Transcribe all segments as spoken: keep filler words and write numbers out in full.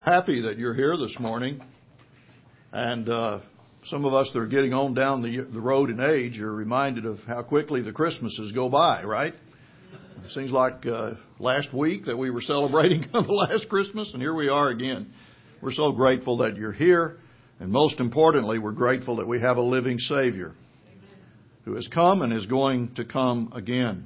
Happy that you're here this morning. And uh, some of us that are getting on down the, the road in age are reminded of how quickly the Christmases go by, right? It seems like uh, last week that we were celebrating the last Christmas, and here we are again. We're so grateful that you're here. And most importantly, we're grateful that we have a living Savior who has come and is going to come again.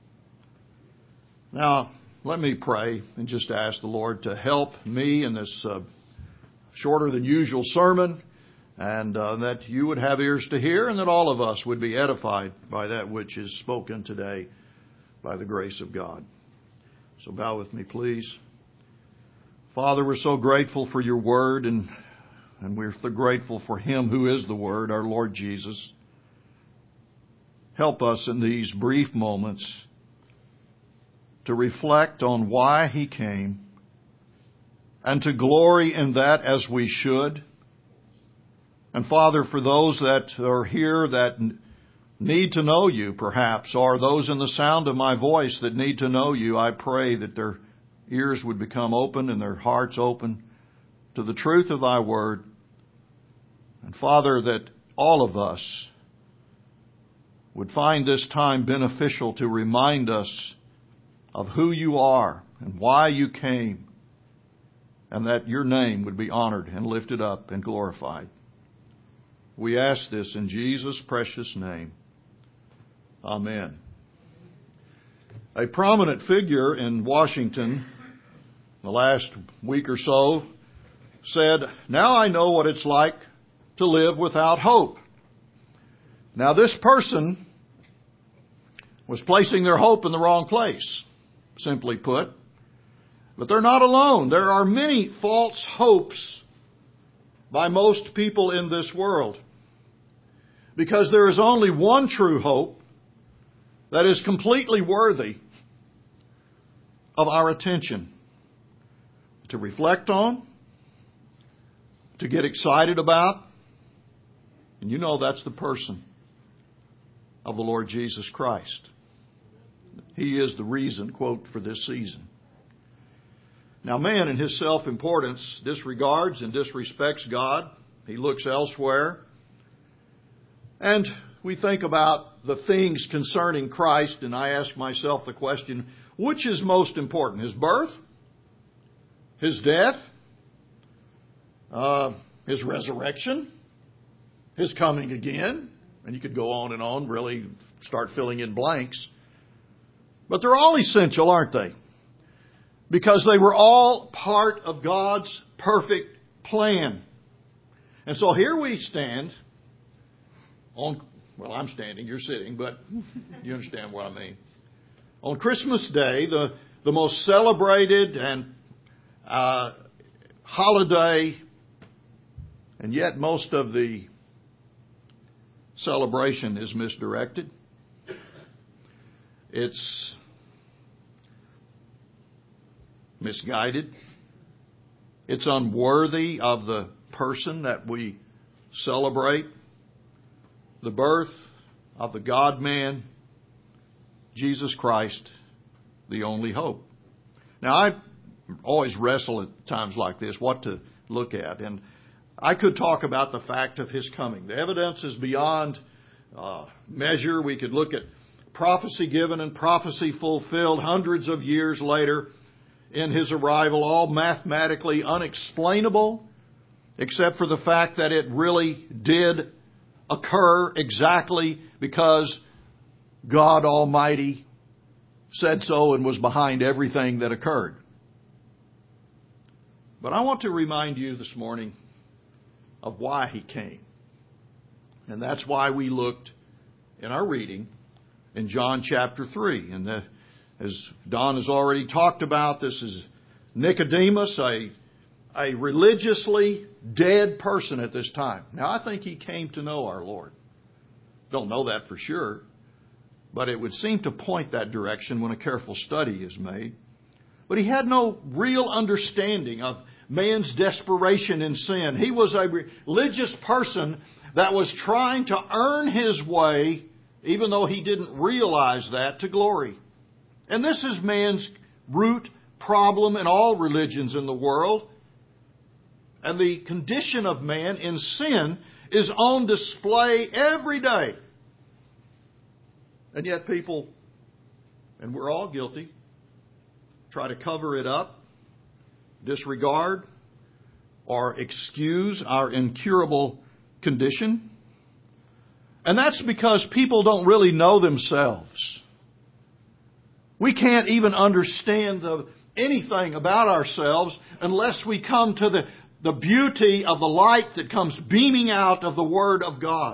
Now, let me pray and just ask the Lord to help me in this uh, shorter than usual sermon, and uh, that you would have ears to hear and that all of us would be edified by that which is spoken today by the grace of God. So bow with me, please. Father, we're so grateful for your word, and, and we're so grateful for him who is the word, our Lord Jesus. Help us in these brief moments to reflect on why he came and to glory in that as we should. And Father, for those that are here that need to know you perhaps, or those in the sound of my voice that need to know you, I pray that their ears would become open and their hearts open to the truth of thy word. And Father, that all of us would find this time beneficial to remind us of who you are and why you came, and that your name would be honored and lifted up and glorified. We ask this in Jesus' precious name. Amen. A prominent figure in Washington the last week or so said, "Now I know what it's like to live without hope." Now this person was placing their hope in the wrong place, simply put. But they're not alone. There are many false hopes by most people in this world, because there is only one true hope that is completely worthy of our attention, to reflect on, to get excited about. And you know that's the person of the Lord Jesus Christ. He is the reason, quote, for this season. Now, man in his self-importance disregards and disrespects God. He looks elsewhere. And we think about the things concerning Christ, and I ask myself the question, which is most important? His birth? His death? Uh, his resurrection? His coming again? And you could go on and on, really start filling in blanks. But they're all essential, aren't they? Because they were all part of God's perfect plan. And so here we stand on, well, I'm standing, you're sitting, but you understand what I mean. On Christmas Day, the, the most celebrated and uh, holiday, and yet most of the celebration is misdirected. It's misguided. It's unworthy of the person that we celebrate. The birth of the God-man, Jesus Christ, the only hope. Now, I always wrestle at times like this, what to look at. And I could talk about the fact of his coming. The evidence is beyond uh, measure. We could look at prophecy given and prophecy fulfilled hundreds of years later in his arrival, all mathematically unexplainable, except for the fact that it really did occur exactly because God Almighty said so and was behind everything that occurred. But I want to remind you this morning of why he came. And that's why we looked in our reading in John chapter three. And the, as Don has already talked about, this is Nicodemus, a, a religiously dead person at this time. Now, I think he came to know our Lord. Don't know that for sure, but it would seem to point that direction when a careful study is made. But he had no real understanding of man's desperation in sin. He was a religious person that was trying to earn his way, even though he didn't realize that, to glory. And this is man's root problem in all religions in the world. And the condition of man in sin is on display every day. And yet people, and we're all guilty, try to cover it up, disregard, or excuse our incurable condition. And that's because people don't really know themselves. We can't even understand the, anything about ourselves unless we come to the, the beauty of the light that comes beaming out of the Word of God.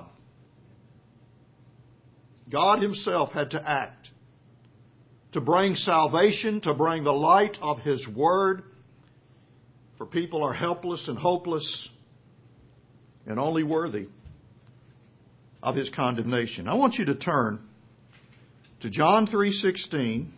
God Himself had to act to bring salvation, to bring the light of His Word. For people are helpless and hopeless and only worthy of His condemnation. I want you to turn to John three sixteen.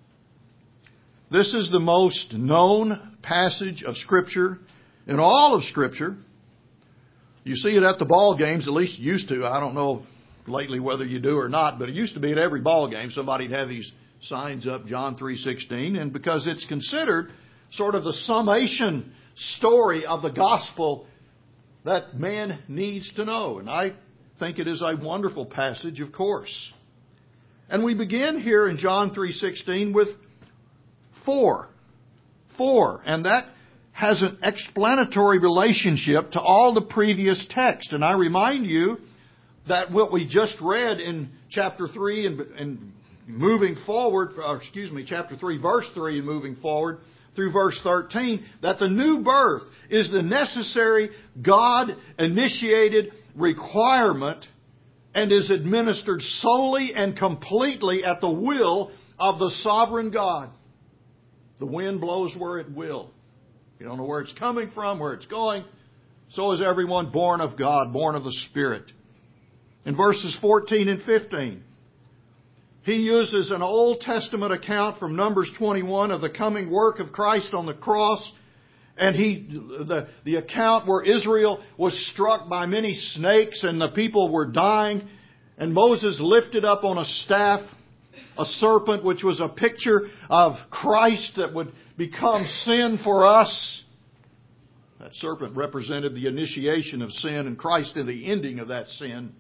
This is the most known passage of Scripture in all of Scripture. You see it at the ball games, at least you used to. I don't know lately whether you do or not, but it used to be at every ball game somebody'd have these signs up, John three sixteen, and because it's considered sort of the summation story of the gospel that man needs to know. And I think it is a wonderful passage, of course. And we begin here in John three sixteen with four. Four. And that has an explanatory relationship to all the previous text. And I remind you that what we just read in chapter three and, and moving forward, or excuse me, chapter three, verse three and moving forward through verse thirteen, that the new birth is the necessary God-initiated requirement and is administered solely and completely at the will of the sovereign God. The wind blows where it will. You don't know where it's coming from, where it's going. So is everyone born of God, born of the Spirit. In verses fourteen and fifteen, he uses an Old Testament account from Numbers twenty-one of the coming work of Christ on the cross. And he, the, the account where Israel was struck by many snakes and the people were dying. And Moses lifted up on a staff a serpent, which was a picture of Christ that would become sin for us. That serpent represented the initiation of sin and Christ in the ending of that sin.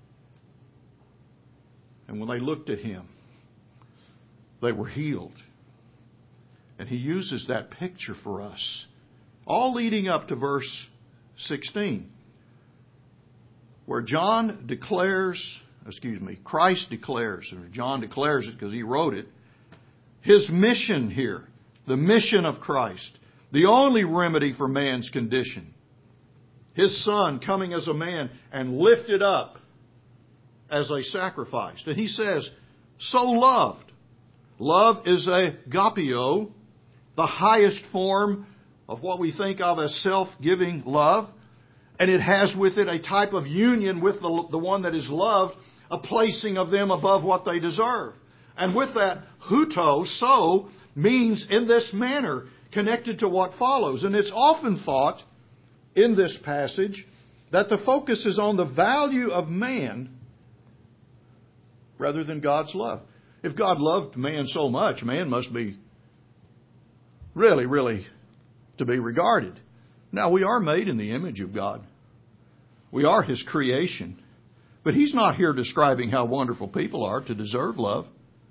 And when they looked at Him, they were healed. And He uses that picture for us, all leading up to verse sixteen, where John declares, excuse me, Christ declares, or John declares it because he wrote it, His mission here, the mission of Christ, the only remedy for man's condition. His Son coming as a man and lifted up as a sacrifice. And He says, so loved. Love is a agapeo, the highest form of what we think of as self-giving love. And it has with it a type of union with the, the one that is loved, a placing of them above what they deserve. And with that, huto, so, means in this manner, connected to what follows. And it's often thought in this passage that the focus is on the value of man rather than God's love. If God loved man so much, man must be really, really to be regarded. Now, we are made in the image of God. We are His creation. But He's not here describing how wonderful people are to deserve love.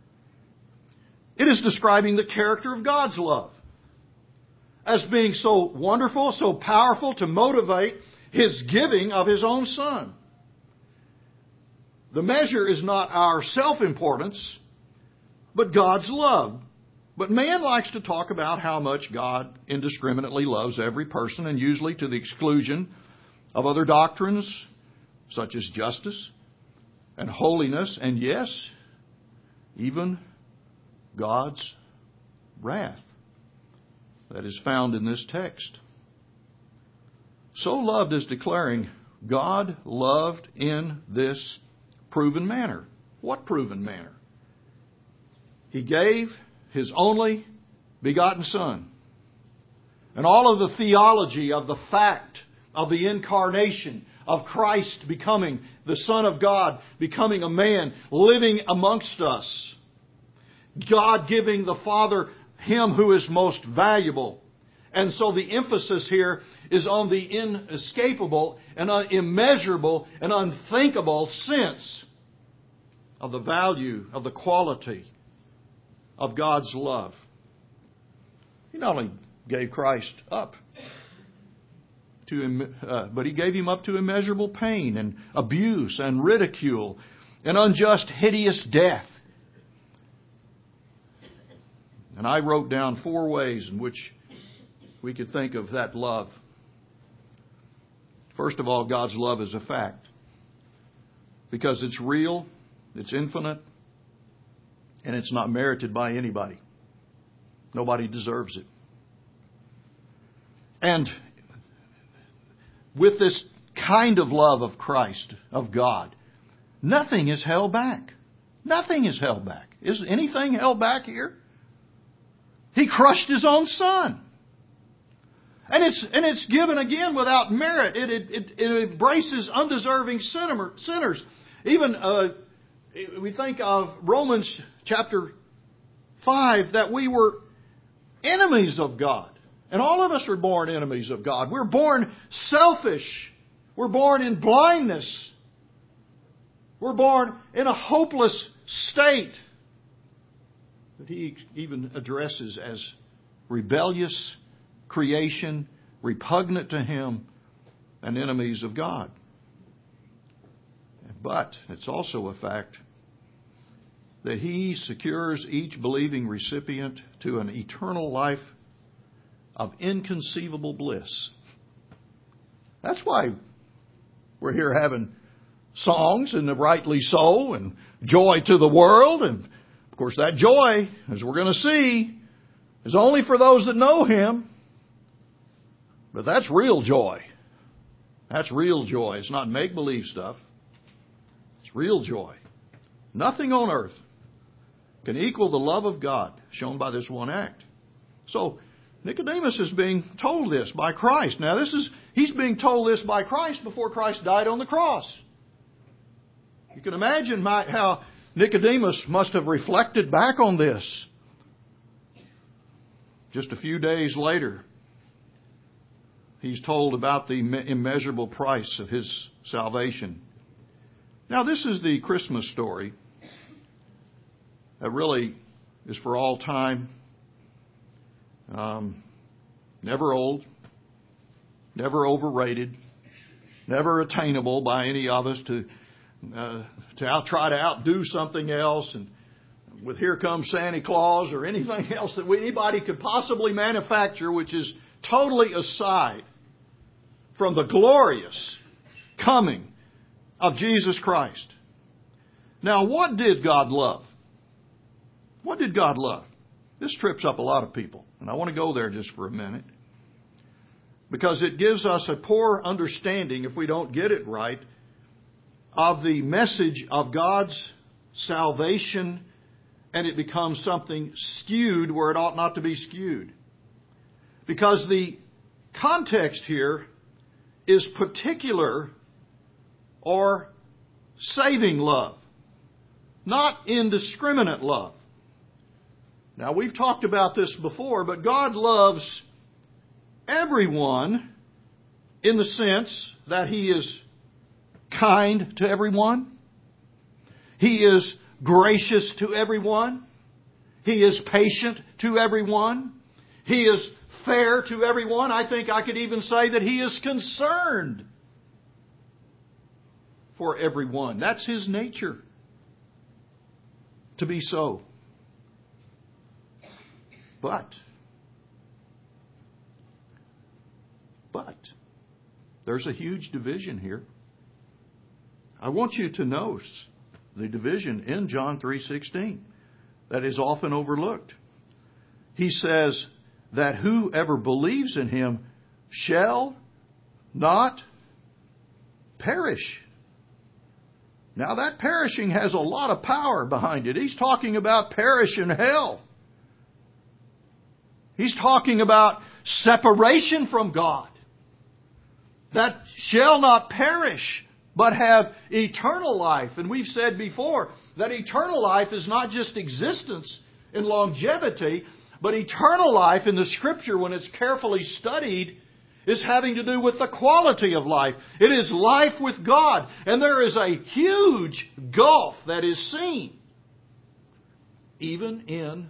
It is describing the character of God's love as being so wonderful, so powerful to motivate His giving of His own Son. The measure is not our self-importance, but God's love. But man likes to talk about how much God indiscriminately loves every person, and usually to the exclusion of other doctrines such as justice and holiness, and yes, even God's wrath that is found in this text. So loved is declaring God loved in this proven manner. What proven manner? He gave His only begotten Son. And all of the theology of the fact of the incarnation, of Christ becoming the Son of God, becoming a man, living amongst us. God giving the Father Him who is most valuable. And so the emphasis here is on the inescapable and immeasurable and unthinkable sense of the value, of the quality of God's love. He not only gave Christ up, to, uh, but He gave Him up to immeasurable pain and abuse and ridicule and unjust, hideous death. And I wrote down four ways in which we could think of that love. First of all, God's love is a fact. Because it's real, it's infinite, and it's not merited by anybody. Nobody deserves it. And with this kind of love of Christ, of God, nothing is held back. Nothing is held back. Is anything held back here? He crushed His own Son. And it's and it's given again without merit. It it, it, it embraces undeserving sinner, sinners. Even uh, we think of Romans chapter five, that we were enemies of God. And all of us are born enemies of God. We're born selfish. We're born in blindness. We're born in a hopeless state that He even addresses as rebellious creation, repugnant to Him, and enemies of God. But it's also a fact that He secures each believing recipient to an eternal life of inconceivable bliss. That's why we're here having songs, and rightly so, and joy to the world. And of course that joy, as we're going to see, is only for those that know Him. But that's real joy. That's real joy. It's not make-believe stuff. It's real joy. Nothing on earth can equal the love of God shown by this one act. So Nicodemus is being told this by Christ. Now this is, he's being told this by Christ before Christ died on the cross. You can imagine my, how Nicodemus must have reflected back on this. Just a few days later, he's told about the immeasurable price of his salvation. Now this is the Christmas story that really is for all time. Um, never old, never overrated, never attainable by any of us to uh, to out, try to outdo something else, and with "Here Comes Santa Claus" or anything else that we, anybody could possibly manufacture, which is totally aside from the glorious coming of Jesus Christ. Now, what did God love? What did God love? This trips up a lot of people, and I want to go there just for a minute, because it gives us a poor understanding, if we don't get it right, of the message of God's salvation, and it becomes something skewed where it ought not to be skewed. Because the context here is particular or saving love, not indiscriminate love. Now, we've talked about this before, but God loves everyone in the sense that He is kind to everyone. He is gracious to everyone. He is patient to everyone. He is fair to everyone. I think I could even say that He is concerned for everyone. That's His nature, to be so. But, but, there's a huge division here. I want you to notice the division in John three sixteen that is often overlooked. He says that whoever believes in Him shall not perish. Now that perishing has a lot of power behind it. He's talking about perish in hell. He's talking about separation from God. That shall not perish, but have eternal life. And we've said before that eternal life is not just existence and longevity, But eternal life in the Scripture, when it's carefully studied, is having to do with the quality of life. It is life with God. And there is a huge gulf that is seen, even in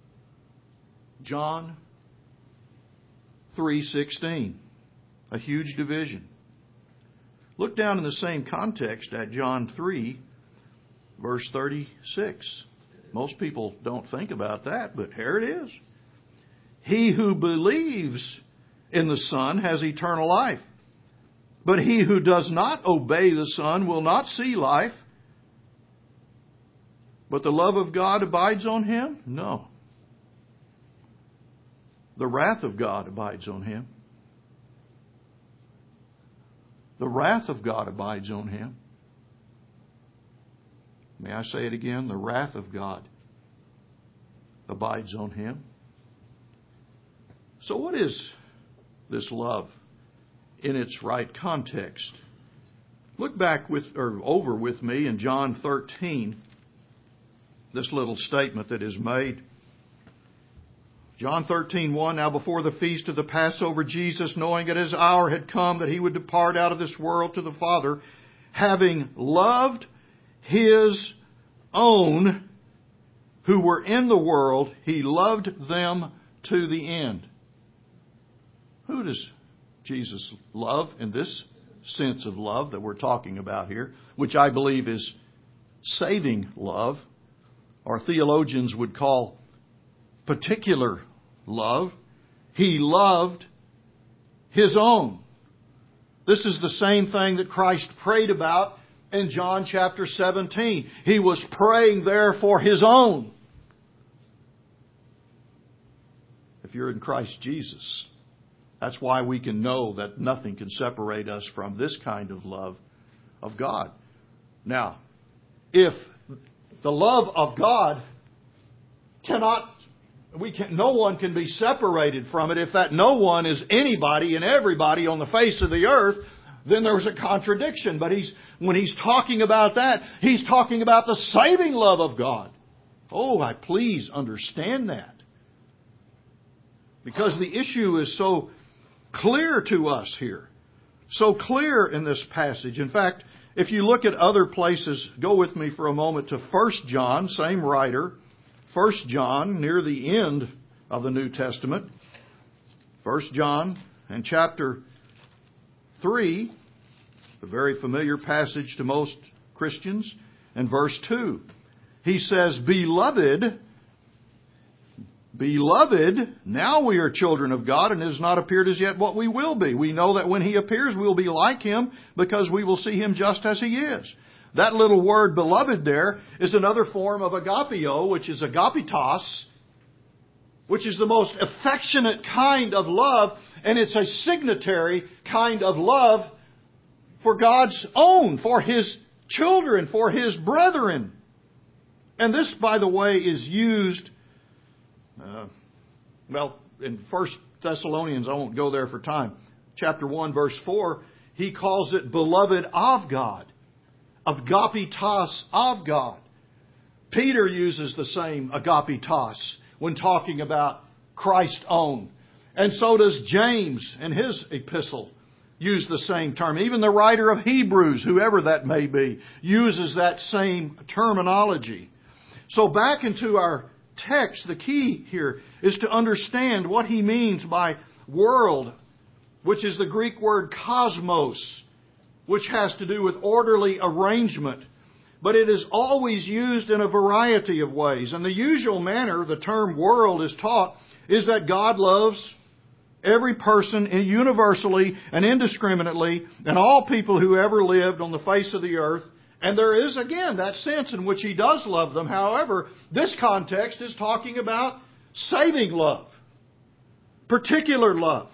John three sixteen. A huge division. Look down in the same context at John three, verse thirty-six. Most people don't think about that, but here it is. He who believes in the Son has eternal life. But he who does not obey the Son will not see life. But the love of God abides on him? No. The wrath of God abides on him. The wrath of God abides on him. May I say it again? The wrath of God abides on him. So what is this love in its right context? Look back with or over with me in John thirteen. This little statement that is made. John thirteen one. Now before the feast of the Passover, Jesus, knowing that his hour had come that he would depart out of this world to the Father, having loved his own who were in the world, he loved them to the end. Who does Jesus love in this sense of love that we're talking about here, which I believe is saving love, or theologians would call particular love? He loved his own. This is the same thing that Christ prayed about in John chapter seventeen. He was praying there for his own. If you're in Christ Jesus, that's why we can know that nothing can separate us from this kind of love of God. Now, if the love of God cannot, we can, no one can be separated from it. If that no one is anybody and everybody on the face of the earth, then there's a contradiction. But he's when he's talking about that, he's talking about the saving love of God. Oh, I please understand that. Because the issue is so clear to us here. So clear in this passage. In fact, if you look at other places, go with me for a moment to First John, same writer. First John, near the end of the New Testament. First John and chapter three, a very familiar passage to most Christians, and verse two. He says, Beloved, Beloved, now we are children of God, and it has not appeared as yet what we will be. We know that when He appears, we will be like Him, because we will see Him just as He is. That little word, beloved, there is another form of agapio, which is agapitos, which is the most affectionate kind of love, and it's a signatory kind of love for God's own, for His children, for His brethren. And this, by the way, is used, uh, well, in First Thessalonians, I won't go there for time, chapter one, verse four, he calls it beloved of God, agapitos of God. Peter uses the same agapitos when talking about Christ's own. And so does James in his epistle use the same term. Even the writer of Hebrews, whoever that may be, uses that same terminology. So back into our text, the key here is to understand what he means by world, which is the Greek word cosmos, which has to do with orderly arrangement. But it is always used in a variety of ways. And the usual manner the term world is taught is that God loves every person universally and indiscriminately, and all people who ever lived on the face of the earth. And there is, again, that sense in which He does love them. However, this context is talking about saving love, particular love.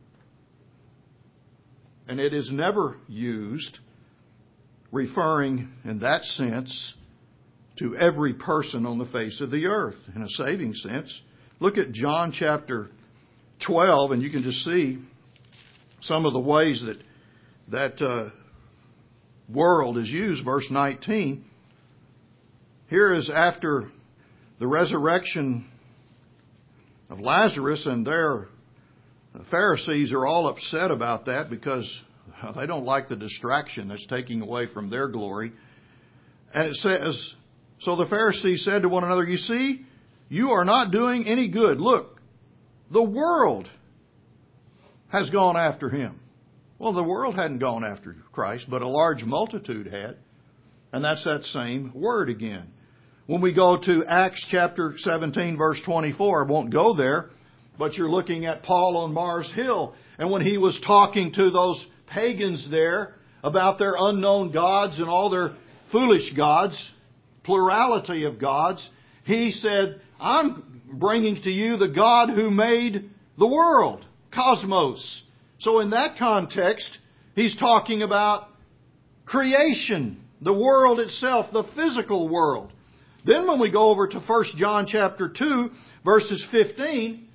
And it is never used referring in that sense to every person on the face of the earth in a saving sense. Look at John chapter twelve, and you can just see some of the ways that that uh, world is used. Verse nineteen. Here is after the resurrection of Lazarus, and their the Pharisees are all upset about that because they don't like the distraction that's taking away from their glory. And it says, so the Pharisees said to one another, you see, you are not doing any good. Look, the world has gone after him. Well, the world hadn't gone after Christ, but a large multitude had. And that's that same word again. When we go to Acts chapter seventeen, verse twenty-four, I won't go there, but you're looking at Paul on Mars Hill. And when he was talking to those pagans there about their unknown gods and all their foolish gods, plurality of gods, he said, I'm bringing to you the God who made the world, cosmos. So in that context, he's talking about creation, the world itself, the physical world. Then when we go over to First John chapter two, verses fifteen,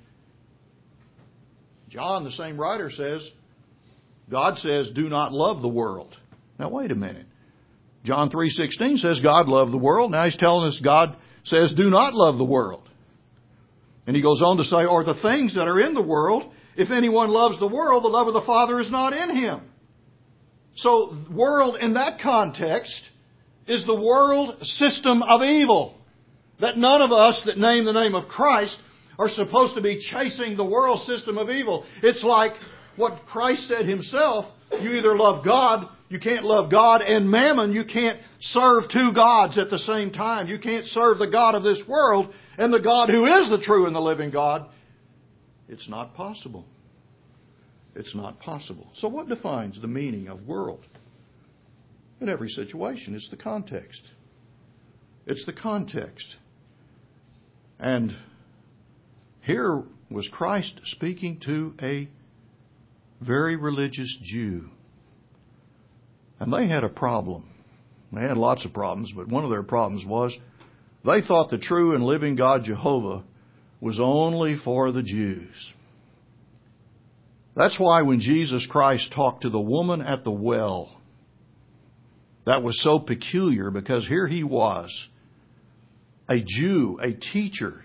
John, the same writer, says, God says, do not love the world. Now wait a minute. John three sixteen says God loved the world. Now he's telling us God says do not love the world. And he goes on to say, or the things that are in the world, if anyone loves the world, the love of the Father is not in him. So world in that context is the world system of evil. That none of us that name the name of Christ are supposed to be chasing the world system of evil. It's like what Christ said himself. You either love God, you can't love God and mammon. You can't serve two gods at the same time. You can't serve the God of this world and the God who is the true and the living God. It's not possible. It's not possible. So what defines the meaning of world? In every situation, it's the context. It's the context. And here was Christ speaking to a very religious Jew. And they had a problem. They had lots of problems, but one of their problems was they thought the true and living God Jehovah was only for the Jews. That's why when Jesus Christ talked to the woman at the well, that was so peculiar, because here he was, a Jew, a teacher,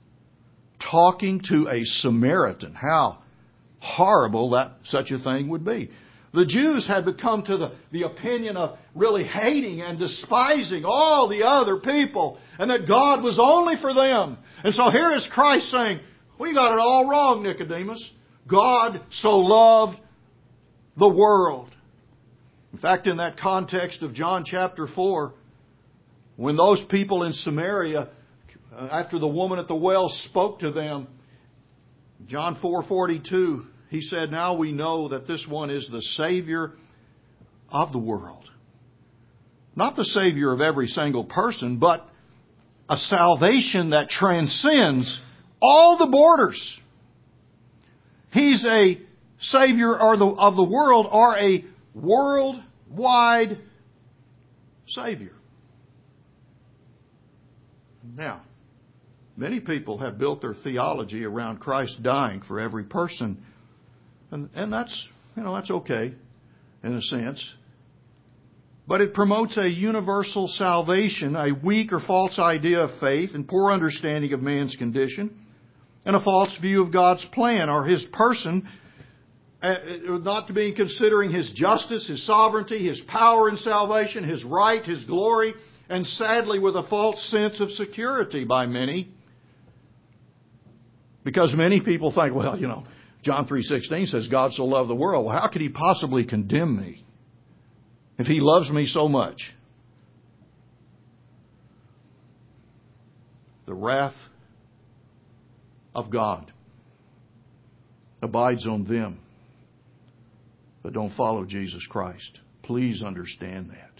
talking to a Samaritan. How horrible that such a thing would be. The Jews had become to the, the opinion of really hating and despising all the other people, and that God was only for them. And so here is Christ saying, we got it all wrong, Nicodemus. God so loved the world. In fact, in that context of John chapter four, when those people in Samaria, after the woman at the well spoke to them, John four forty-two, he said, now we know that this one is the Savior of the world. Not the Savior of every single person, but a salvation that transcends all the borders. He's a Savior of the, of the world, or a worldwide Savior. Now, many people have built their theology around Christ dying for every person. And, and that's, you know, that's okay in a sense. But it promotes a universal salvation, a weak or false idea of faith, and poor understanding of man's condition, and a false view of God's plan or His person, uh, not to be considering His justice, His sovereignty, His power in salvation, His right, His glory, and sadly with a false sense of security by many. Because many people think, well, you know, John three sixteen says God so loved the world. Well, how could He possibly condemn me if He loves me so much? The wrath of God abides on them that don't follow Jesus Christ. Please understand that.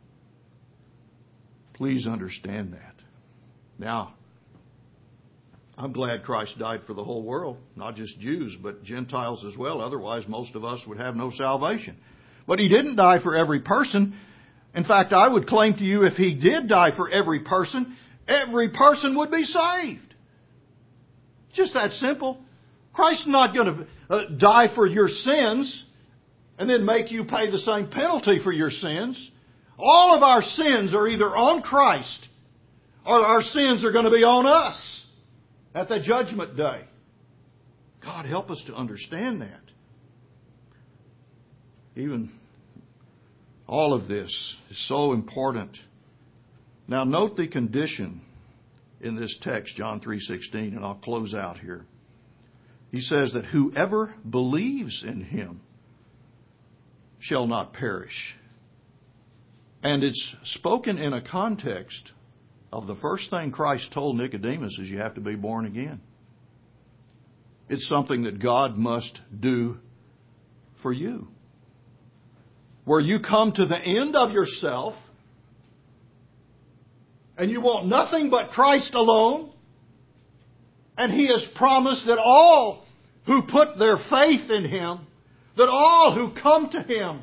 Please understand that. Now, I'm glad Christ died for the whole world, not just Jews, but Gentiles as well. Otherwise, most of us would have no salvation. But He didn't die for every person. In fact, I would claim to you, if He did die for every person, every person would be saved. Just that simple. Christ's not going to uh, die for your sins and then make you pay the same penalty for your sins. All of our sins are either on Christ or our sins are going to be on us at the judgment day. God, help us to understand that. Even all of this is so important. Now note the condition in this text, John three sixteen, and I'll close out here. He says that whoever believes in Him shall not perish. And it's spoken in a context of the first thing Christ told Nicodemus is you have to be born again. It's something that God must do for you. Where you come to the end of yourself and you want nothing but Christ alone. And He has promised that all who put their faith in Him, that all who come to Him,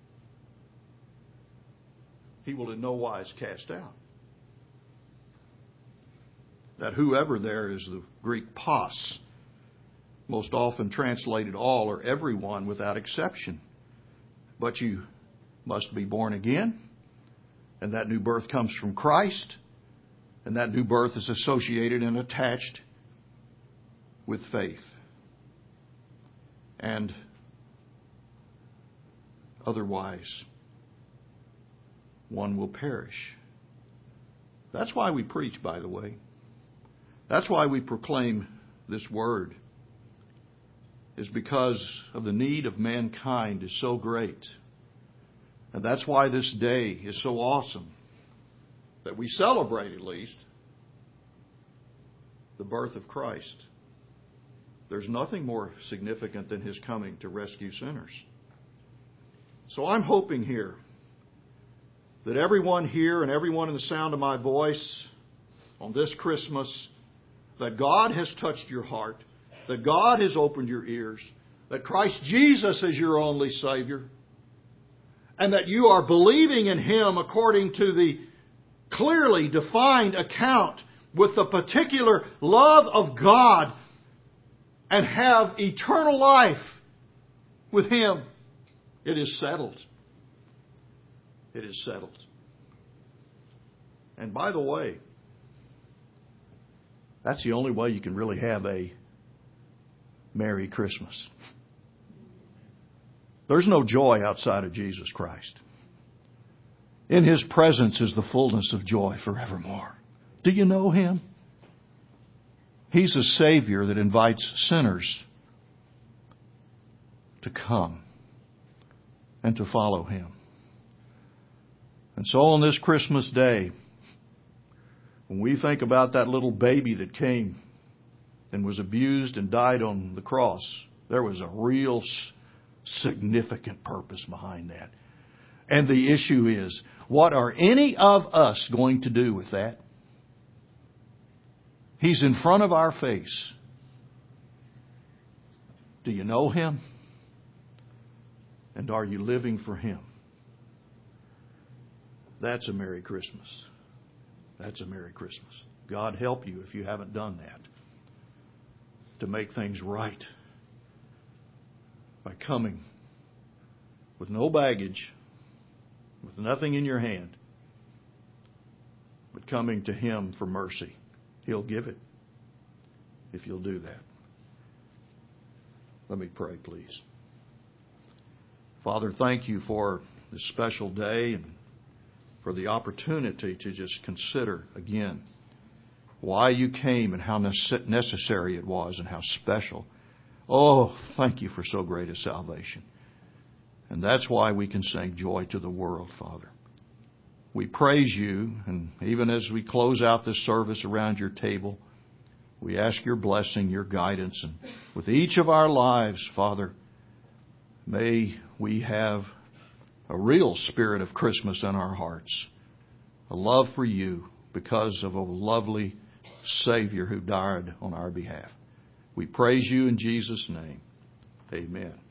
He will in no wise cast out. That whoever there is the Greek pos, most often translated all or everyone without exception. But you must be born again, and that new birth comes from Christ, and that new birth is associated and attached with faith. And otherwise, one will perish. That's why we preach, by the way. That's why we proclaim this word, is because of the need of mankind is so great. And that's why this day is so awesome, that we celebrate at least the birth of Christ. There's nothing more significant than His coming to rescue sinners. So I'm hoping here that everyone here and everyone in the sound of my voice on this Christmas, that God has touched your heart, that God has opened your ears, that Christ Jesus is your only Savior, and that you are believing in Him according to the clearly defined account with the particular love of God, and have eternal life with Him. It is settled. It is settled. And by the way, that's the only way you can really have a Merry Christmas. There's no joy outside of Jesus Christ. In His presence is the fullness of joy forevermore. Do you know Him? He's a Savior that invites sinners to come and to follow Him. And so on this Christmas day, when we think about that little baby that came and was abused and died on the cross, there was a real significant purpose behind that. And the issue is, what are any of us going to do with that? He's in front of our face. Do you know Him? And are you living for Him? That's a Merry Christmas. That's a Merry Christmas. God help you if you haven't done that, to make things right by coming with no baggage, with nothing in your hand, but coming to Him for mercy. He'll give it if you'll do that. Let me pray, please. Father, thank You for this special day and for the opportunity to just consider again why You came and how necessary it was and how special. Oh, thank You for so great a salvation. And that's why we can sing Joy to the World, Father. We praise You, and even as we close out this service around Your table, we ask Your blessing, Your guidance, and with each of our lives, Father, may we have a real spirit of Christmas in our hearts, a love for You because of a lovely Savior who died on our behalf. We praise You in Jesus' name. Amen.